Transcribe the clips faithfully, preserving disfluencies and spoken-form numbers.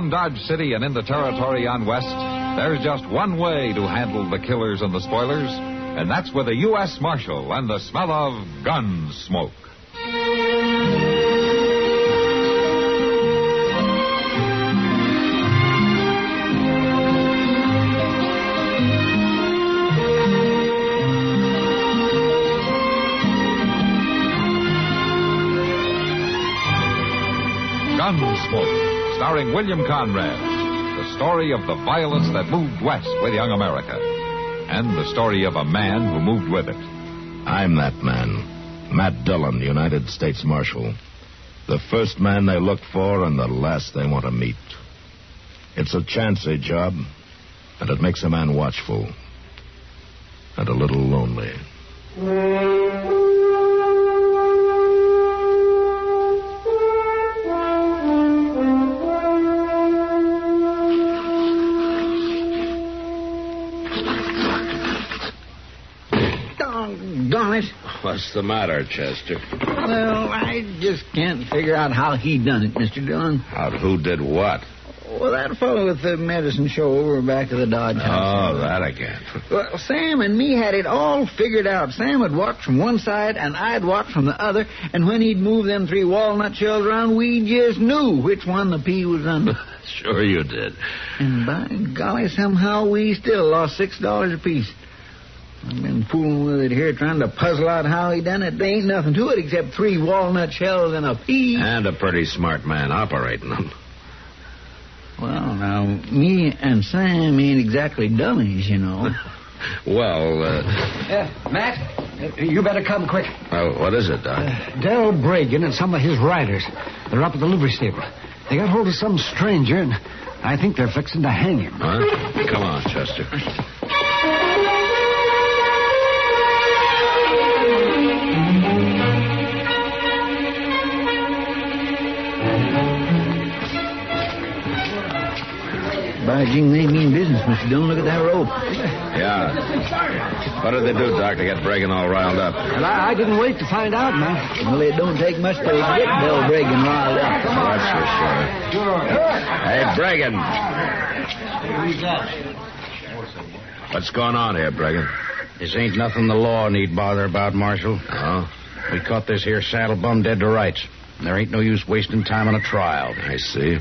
around Dodge City and in the territory on West, there's just one way to handle the killers and the spoilers, and that's with a U S Marshal and the smell of gun smoke. Gunsmoke, starring William Conrad. The story of the violence that moved west with young America. And the story of a man who moved with it. I'm that man. Matt Dillon, United States Marshal. The first man they look for and the last they want to meet. It's a chancy job, and it makes a man watchful. And a little lonely. What's the matter, Chester? Well, I just can't figure out how he done it, Mister Dillon. How, who did what? Well, that fellow with the medicine show over back of the Dodge house. Oh, that again. Well, Sam and me had it all figured out. Sam would watch from one side, and I'd watch from the other, and when he'd move them three walnut shells around, we just knew which one the pea was under. Sure you did. And by golly, somehow we still lost six dollars apiece. I've been fooling with it here, trying to puzzle out how he done it. There ain't nothing to it except three walnut shells and a pea. And a pretty smart man operating them. Well, now, me and Sam ain't exactly dummies, you know. well, uh... Uh, Matt, you better come quick. Well, what is it, Doc? Uh, Darrell Bragan and some of his riders. They're up at the livery stable. They got hold of some stranger, and I think they're fixing to hang him. Huh? Come on, Chester. By jing, they mean business, Mister Dillon. Look at that rope. Yeah. What did they do, Doc, to get Bragan all riled up? Well, I, I didn't wait to find out, man. Well, it don't take much to get Bill Bragan riled up. That's for sure. Hey, Bragan. What's going on here, Bragan? This ain't nothing the law need bother about, Marshal. Oh? We caught this here saddle bum dead to rights. There ain't no use wasting time on a trial. I see.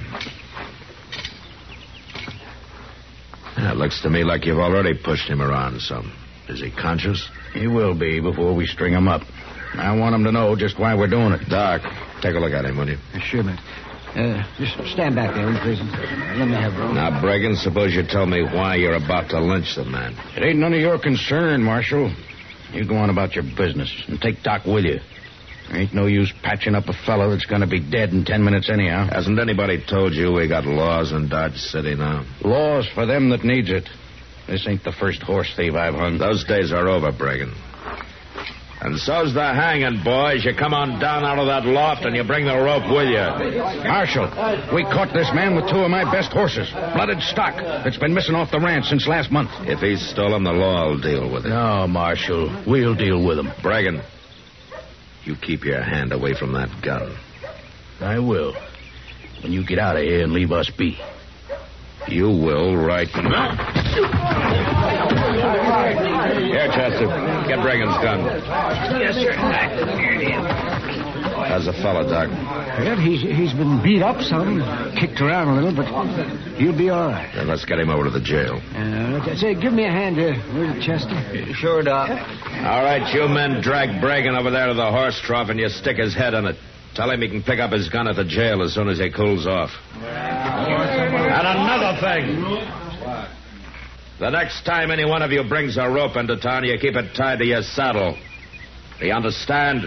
Yeah, it looks to me like you've already pushed him around some. Is he conscious? He will be before we string him up. I want him to know just why we're doing it. Doc, take a look at him, will you? Sure, man. Uh, just stand back there in prison. Let me have room. Now, Bragan, suppose you tell me why you're about to lynch the man. It ain't none of your concern, Marshal. You go on about your business and take Doc with you. There ain't no use patching up a fellow that's going to be dead in ten minutes anyhow. Hasn't anybody told you we got laws in Dodge City now? Laws for them that needs it. This ain't the first horse thief I've hung. Those days are over, Bragan. And so's the hanging, boys. You come on down out of that loft and you bring the rope with you. Marshal, we caught this man with two of my best horses. Blooded stock that's been missing off the ranch since last month. If he's stolen, the law will deal with it. No, Marshal. We'll deal with him. Bragan, you keep your hand away from that gun. I will. When you get out of here and leave us be. You will right now. Here, Chester. Get Bragan's gun. Yes, sir. How's the fella, Doc? Well, he's, he's been beat up some, kicked around a little, but he'll be all right. Then let's get him over to the jail. Uh, say, give me a hand here, will you, Chester? Sure, Doc. All right, you men drag Bragan over there to the horse trough and you stick his head on it. Tell him he can pick up his gun at the jail as soon as he cools off. And another thing. The next time any one of you brings a rope into town, you keep it tied to your saddle. Do you understand?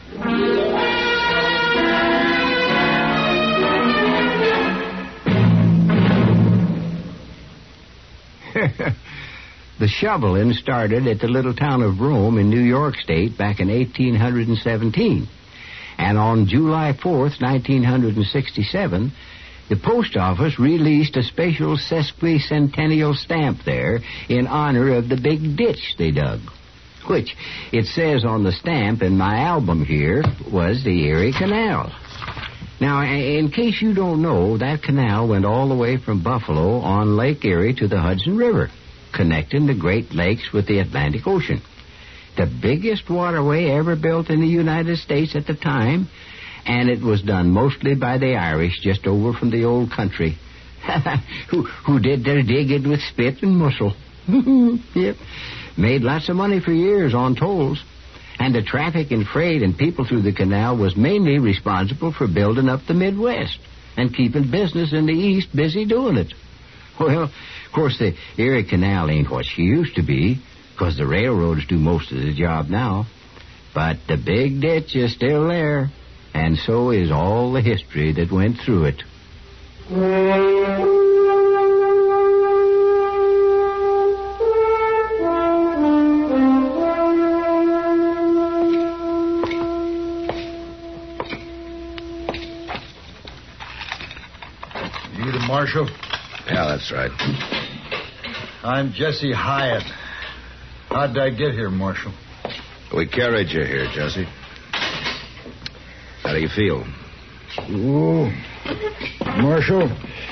The shoveling started at the little town of Rome in New York State back in eighteen seventeen. And on July fourth, nineteen sixty-seven, the post office released a special sesquicentennial stamp there in honor of the big ditch they dug, which, it says on the stamp in my album here, was the Erie Canal. Now, in case you don't know, that canal went all the way from Buffalo on Lake Erie to the Hudson River, connecting the Great Lakes with the Atlantic Ocean. The biggest waterway ever built in the United States at the time, and it was done mostly by the Irish just over from the old country, who, who did their digging with spit and muscle. Yep. Made lots of money for years on tolls. And the traffic and freight and people through the canal was mainly responsible for building up the Midwest and keeping business in the East busy doing it. Well, of course, the Erie Canal ain't what she used to be, because the railroads do most of the job now. But the big ditch is still there, and so is all the history that went through it. You the marshal? Yeah, that's right. I'm Jesse Hyatt. How'd I get here, Marshal? We carried you here, Jesse. How do you feel? Oh, Marshal,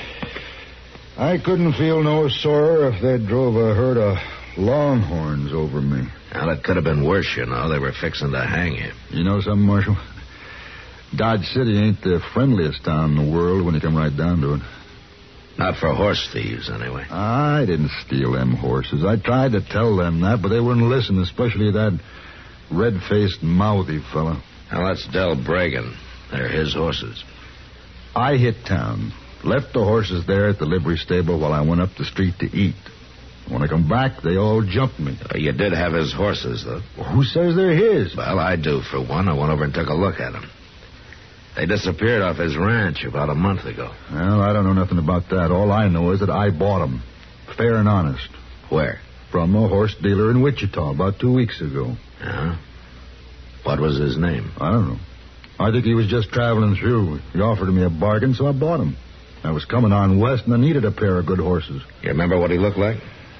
I couldn't feel no sorer if they drove a herd of longhorns over me. Well, it could have been worse, you know. They were fixing to hang you. You know something, Marshal? Dodge City ain't the friendliest town in the world when you come right down to it. Not for horse thieves, anyway. I didn't steal them horses. I tried to tell them that, but they wouldn't listen, especially that red-faced, mouthy fella. Now, that's Del Bragan. They're his horses. I hit town, left the horses there at the livery stable while I went up the street to eat. When I come back, they all jumped me. Uh, you did have his horses, though. Who says they're his? Well, I do, for one. I went over and took a look at them. They disappeared off his ranch about a month ago. Well, I don't know nothing about that. All I know is that I bought them, fair and honest. Where? From a horse dealer in Wichita about two weeks ago. Uh-huh. What was his name? I don't know. I think he was just traveling through. He offered me a bargain, so I bought him. I was coming on west, and I needed a pair of good horses. You remember what he looked like?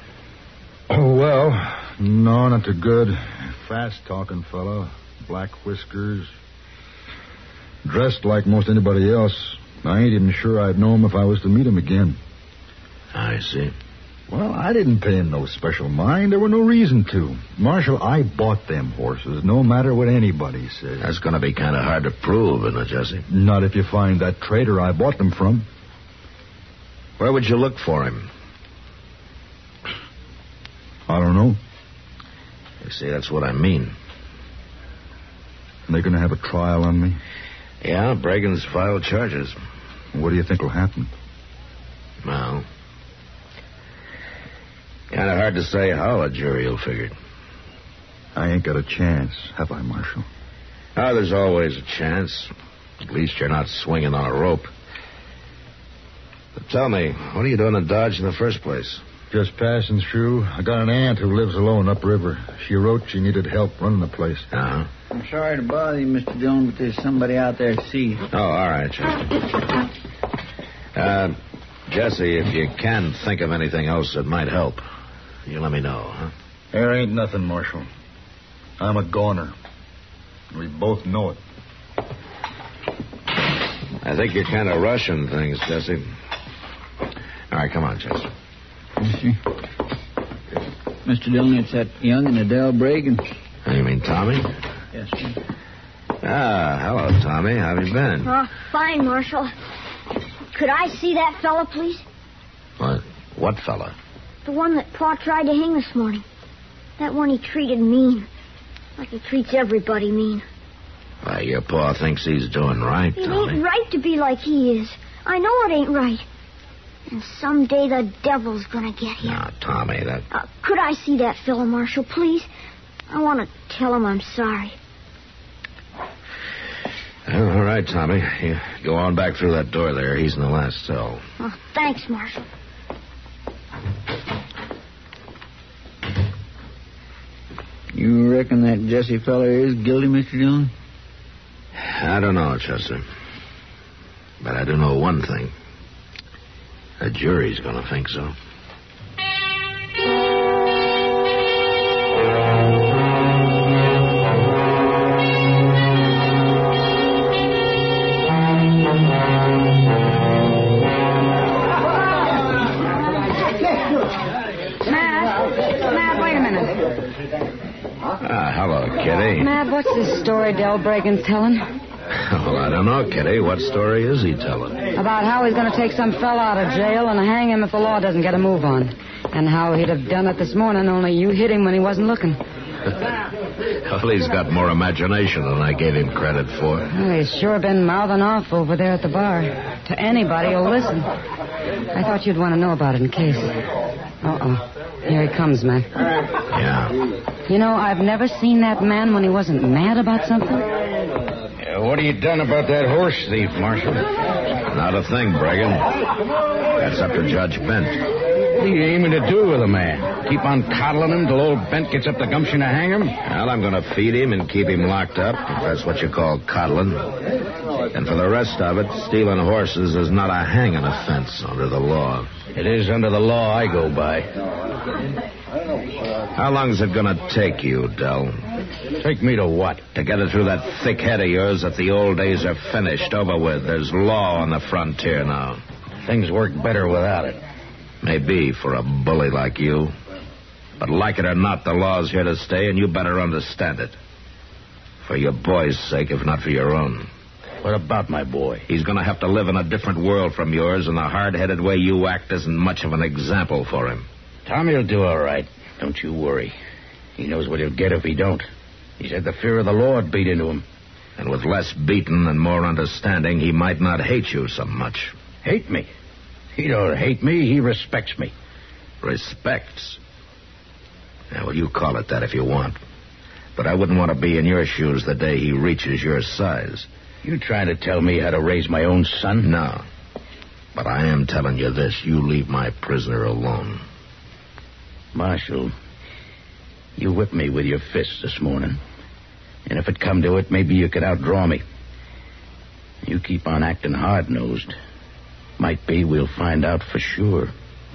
Oh, well, no, not too good. Fast-talking fellow, black whiskers, dressed like most anybody else. I ain't even sure I'd know him if I was to meet him again. I see. Well, I didn't pay him no special mind. There were no reason to. Marshal, I bought them horses, no matter what anybody says. That's going to be kind of hard to prove, isn't it, Jesse? Not if you find that trader I bought them from. Where would you look for him? I don't know. You see, that's what I mean. They're going to have a trial on me? Yeah, Bragan's filed charges. What do you think will happen? Well, kind of hard to say how a jury will figure. I ain't got a chance, have I, Marshal? Oh, there's always a chance. At least you're not swinging on a rope. But tell me, what are you doing in Dodge in the first place? Just passing through. I got an aunt who lives alone upriver. She wrote she needed help running the place. Uh-huh. I'm sorry to bother you, Mister Dillon, but there's somebody out there to see you. Oh, all right, Chester. Uh, Jesse, if you can think of anything else that might help, you let me know, huh? There ain't nothing, Marshal. I'm a goner. We both know it. I think you're kind of rushing things, Jesse. All right, come on, Chester. Yes, sir. Mister Dillon, it's that young and Adele Bragan. Oh, you mean Tommy? Yes, sir. Ah, hello, Tommy. How have you been? Oh, fine, Marshal. Could I see that fella, please? What? What fella? The one that Pa tried to hang this morning. That one he treated mean. Like he treats everybody mean. Why, your Pa thinks he's doing right, It Tommy. ain't right to be like he is. I know it ain't right. And someday the devil's gonna get him. Now, Tommy, that... Uh, could I see that fella, Marshal, please? I want to tell him I'm sorry. Well, all right, Tommy. You go on back through that door there. He's in the last cell. Oh, thanks, Marshal. You reckon that Jesse fella is guilty, Mister Dillon? I don't know, Chester. But I do know one thing. The jury's going to think so. Ah, hello, Kitty. Matt, what's this story Del Bragan's telling? Well, I don't know, Kitty. What story is he telling? About how he's going to take some fella out of jail and hang him if the law doesn't get a move on. And how he'd have done it this morning, only you hit him when he wasn't looking. Well, he's got more imagination than I gave him credit for. Well, he's sure been mouthing off over there at the bar. To anybody who'll listen. I thought you'd want to know about it in case. Uh-oh. Here he comes, Matt. Yeah. You know, I've never seen that man when he wasn't mad about something. Yeah, what have you done about that horse thief, Marshal? Not a thing, Bragan. That's up to Judge Bent. What are you aiming to do with a man? Keep on coddling him till old Bent gets up the gumption to hang him? Well, I'm going to feed him and keep him locked up, if that's what you call coddling. And for the rest of it, stealing horses is not a hanging offense under the law. It is under the law I go by. How long is it going to take you, Del? Take me to what? To get it through that thick head of yours that the old days are finished, over with. There's law on the frontier now. Things work better without it. Maybe for a bully like you. But like it or not, the law's here to stay, and you better understand it. For your boy's sake, if not for your own. What about my boy? He's going to have to live in a different world from yours, and the hard-headed way you act isn't much of an example for him. Tommy'll do all right. Don't you worry. He knows what he'll get if he don't. He's had the fear of the Lord beat into him. And with less beaten and more understanding, he might not hate you so much. Hate me? He don't hate me. He respects me. Respects? Yeah, well, you call it that if you want. But I wouldn't want to be in your shoes the day he reaches your size. You trying to tell me how to raise my own son? No. But I am telling you this. You leave my prisoner alone. Marshal, you whipped me with your fists this morning. And if it come to it, maybe you could outdraw me. You keep on acting hard-nosed. Might be we'll find out for sure.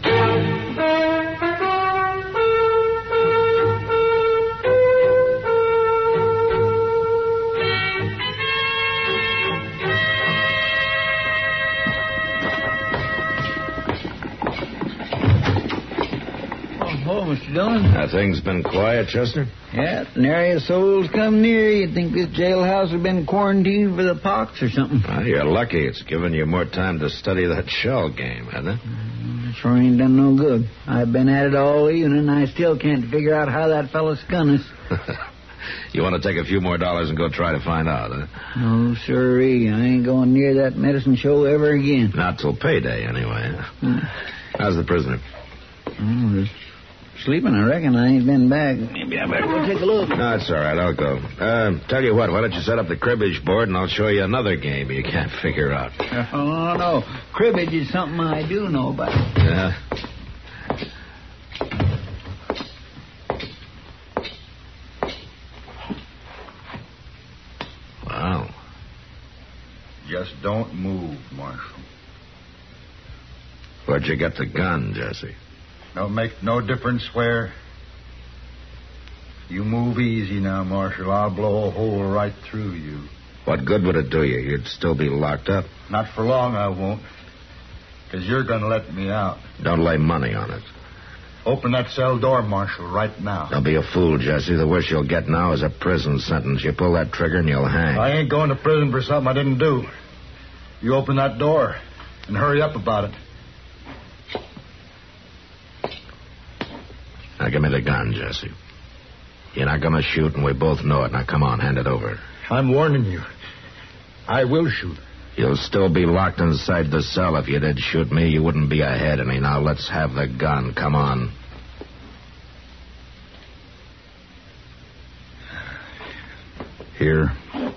Oh, Mister Dillon. Have things been quiet, Chester? Yeah, nary a soul's come near. You'd think this jailhouse had been quarantined for the pox or something. Well, you're lucky. It's given you more time to study that shell game, hasn't it? Mm, sure ain't done no good. I've been at it all evening, and I still can't figure out how that fella skun us. You want to take a few more dollars and go try to find out, huh? No, sirree. I ain't going near that medicine show ever again. Not till payday, anyway. Mm. How's the prisoner? Oh, just sleeping, I reckon. I ain't been back. Maybe I better go take a look. No, it's all right. I'll go. Uh, tell you what, why don't you set up the cribbage board and I'll show you another game you can't figure out. Oh, no. Cribbage is something I do know about. Yeah. Wow. Just don't move, Marshal. Where'd you get the gun, Jesse? Don't make no difference where. You move easy now, Marshal. I'll blow a hole right through you. What good would it do you? You'd still be locked up. Not for long, I won't. Because you're going to let me out. Don't lay money on it. Open that cell door, Marshal, right now. Don't be a fool, Jesse. The worst you'll get now is a prison sentence. You pull that trigger and you'll hang. I ain't going to prison for something I didn't do. You open that door and hurry up about it. Now, give me the gun, Jesse. You're not going to shoot, and we both know it. Now, come on, hand it over. I'm warning you. I will shoot. You'll still be locked inside the cell. If you did shoot me, you wouldn't be ahead of me. Now, let's have the gun. Come on. Here.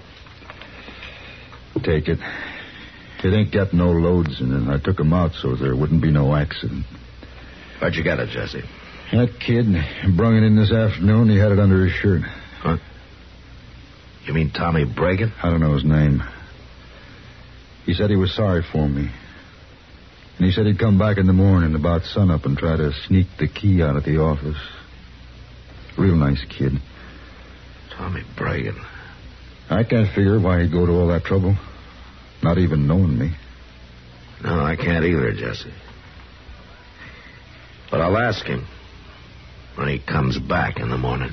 Take it. It ain't got no loads in it. I took 'em out so there wouldn't be no accident. Where'd you get it, Jesse? That kid brung it in this afternoon. He had it under his shirt. Huh? You mean Tommy Bragan? I don't know his name. He said he was sorry for me. And he said he'd come back in the morning about sunup and try to sneak the key out of the office. Real nice kid. Tommy Bragan. I can't figure why he'd go to all that trouble. Not even knowing me. No, I can't either, Jesse. But I'll ask him. when he comes back in the morning.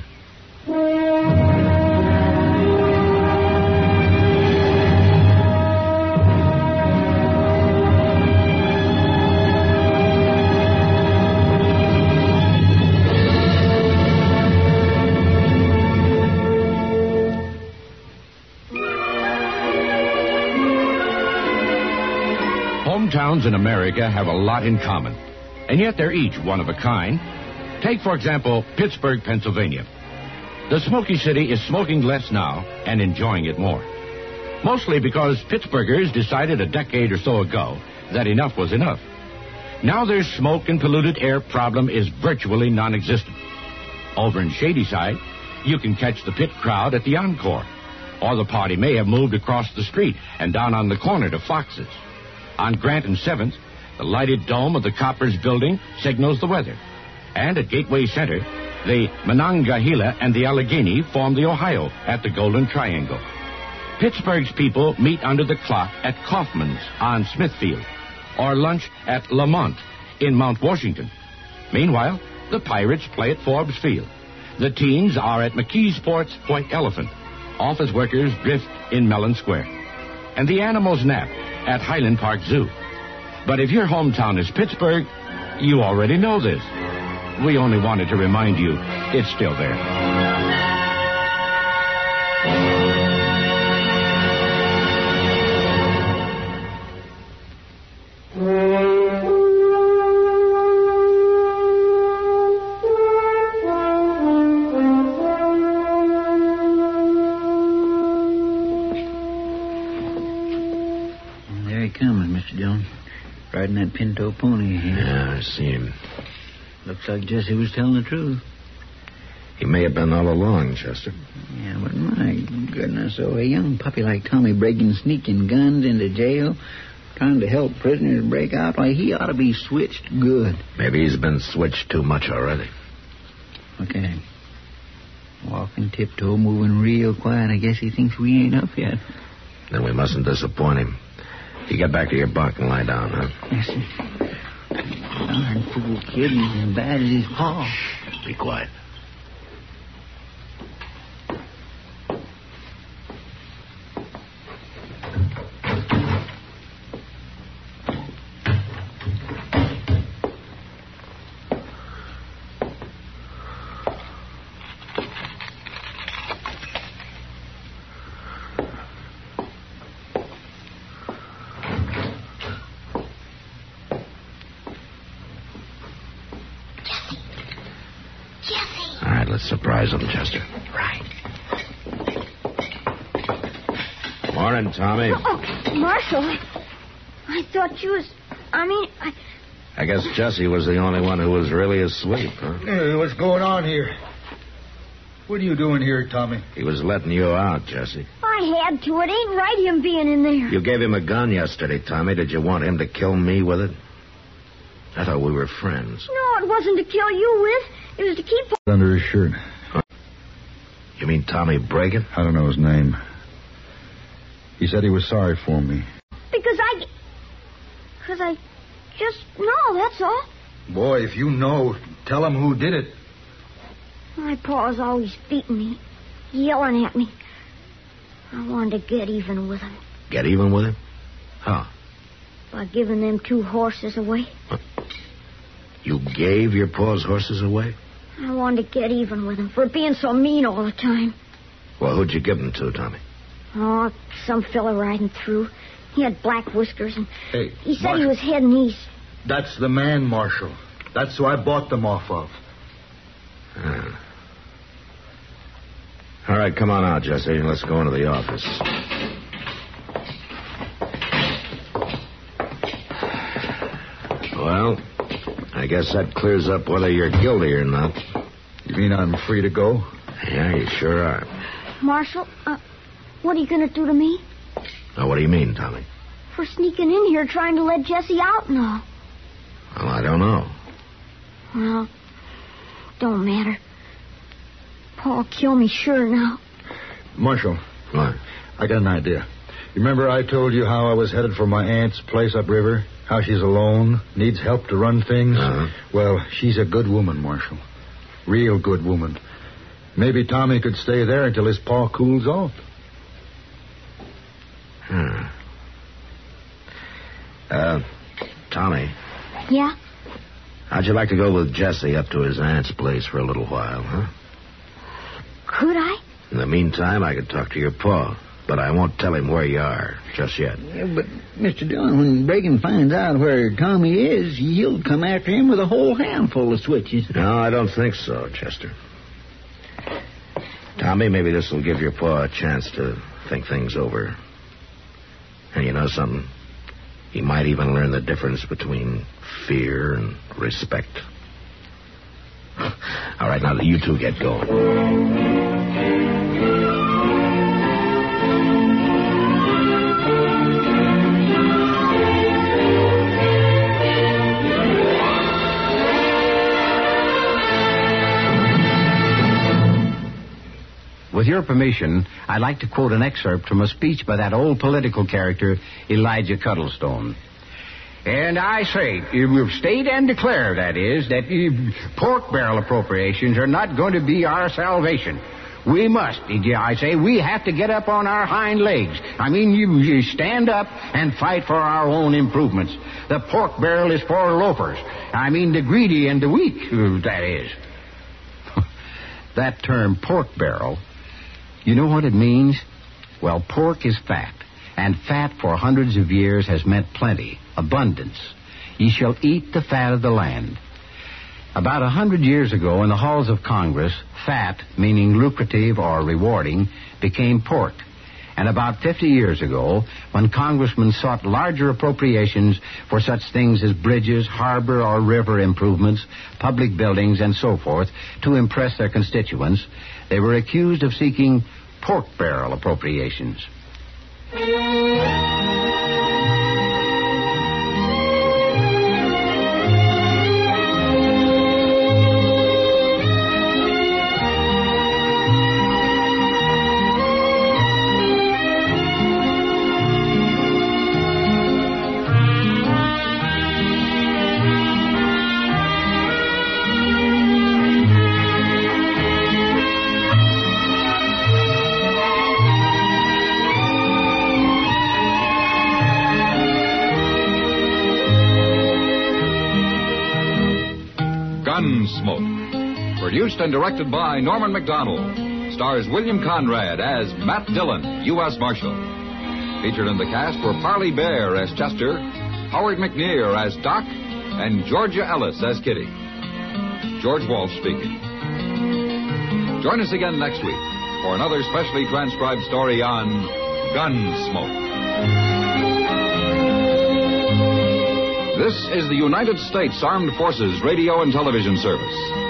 Hometowns in America have a lot in common, and yet they're each one of a kind. Take, for example, Pittsburgh, Pennsylvania. The Smoky City is smoking less now and enjoying it more. Mostly because Pittsburghers decided a decade or so ago that enough was enough. Now their smoke and polluted air problem is virtually non-existent. Over in Shadyside, you can catch the pit crowd at the Encore, or the party may have moved across the street and down on the corner to Fox's. On Grant and seventh, the lighted dome of the Coppers building signals the weather. And at Gateway Center, the Monongahela and the Allegheny form the Ohio at the Golden Triangle. Pittsburgh's people meet under the clock at Kaufman's on Smithfield, or lunch at Lamont in Mount Washington. Meanwhile, the Pirates play at Forbes Field. The teens are at McKeesport's White Elephant. Office workers drift in Mellon Square. And the animals nap at Highland Park Zoo. But if your hometown is Pittsburgh, you already know this. We only wanted to remind you it's still there. Riding that pinto pony here. Yeah, I see him. Looks like Jesse was telling the truth. He may have been all along, Chester. Yeah, but my goodness, oh, a young puppy like Tommy breaking sneaking guns into jail, trying to help prisoners break out, why, he ought to be switched good. Maybe he's been switched too much already. Okay. Walking tiptoe, moving real quiet. I guess he thinks we ain't up yet. Then we mustn't disappoint him. You get back to your bunk and lie down, huh? Yes, sir. Darn fool kid, he's as bad as his paw. Shh, be quiet. Let's surprise him, Chester. Right. Morning, Tommy. Oh, oh, Marshal, I, I thought you was... I mean, I... I guess Jesse was the only one who was really asleep, huh? Hey, what's going on here? What are you doing here, Tommy? He was letting you out, Jesse. I had to. It ain't right him being in there. You gave him a gun yesterday, Tommy. Did you want him to kill me with it? I thought we were friends. No, it wasn't to kill you with. It was to keep... Under his shirt. Huh? You mean Tommy Bragan? I don't know his name. He said he was sorry for me. Because I... Because I just know, that's all. Boy, if you know, tell him who did it. My pa's always beating me, yelling at me. I wanted to get even with him. Get even with him? How? By giving them two horses away. Huh? You gave your pa's horses away? I wanted to get even with him for being so mean all the time. Well, who'd you give them to, Tommy? Oh, some fella riding through. He had black whiskers, and hey, he said Marshal, he was heading east. That's the man, Marshal. That's who I bought them off of. Ah. All right, come on out, Jesse. Let's go into the office. Well, I guess that clears up whether you're guilty or not. You mean I'm free to go? Yeah, you sure are. Marshal, uh, what are you going to do to me? Now, what do you mean, Tommy? For sneaking in here trying to let Jesse out and all. Well, I don't know. Well, don't matter. Paul kill me sure now. Marshal. What? I got an idea. You remember I told you how I was headed for my aunt's place upriver? How she's alone, needs help to run things? Uh-huh. Well, she's a good woman, Marshal. Real good woman. Maybe Tommy could stay there until his paw cools off. Hmm. Uh, Tommy, Yeah? how'd you like to go with Jesse up to his aunt's place for a little while, huh? Could I? In the meantime, I could talk to your pa, but I won't tell him where you are just yet. Yeah, but, Mister Dillon, when Reagan finds out where Tommy is, he'll come after him with a whole handful of switches. No, I don't think so, Chester. Tommy, maybe this will give your pa a chance to think things over. And you know something? He might even learn the difference between fear and respect. All right, now you two get going. With your permission, I'd like to quote an excerpt from a speech by that old political character, Elijah Cuddlestone. And I say, we've state and declare, that is, that uh, pork barrel appropriations are not going to be our salvation. We must, I say, we have to get up on our hind legs. I mean, you, you stand up and fight for our own improvements. The pork barrel is for loafers. I mean, the greedy and the weak, that is. That term, pork barrel, you know what it means? Well, pork is fat, and fat for hundreds of years has meant plenty, abundance. Ye shall eat the fat of the land. About a hundred years ago, in the halls of Congress, fat, meaning lucrative or rewarding, became pork. And about fifty years ago, when congressmen sought larger appropriations for such things as bridges, harbor or river improvements, public buildings, and so forth, to impress their constituents, they were accused of seeking pork barrel appropriations. Gunsmoke. Produced and directed by Norman McDonald. Stars William Conrad as Matt Dillon, U S Marshal. Featured in the cast were Parley Bear as Chester, Howard McNear as Doc, and Georgia Ellis as Kitty. George Walsh speaking. Join us again next week for another specially transcribed story on Gunsmoke. This is the United States Armed Forces Radio and Television Service.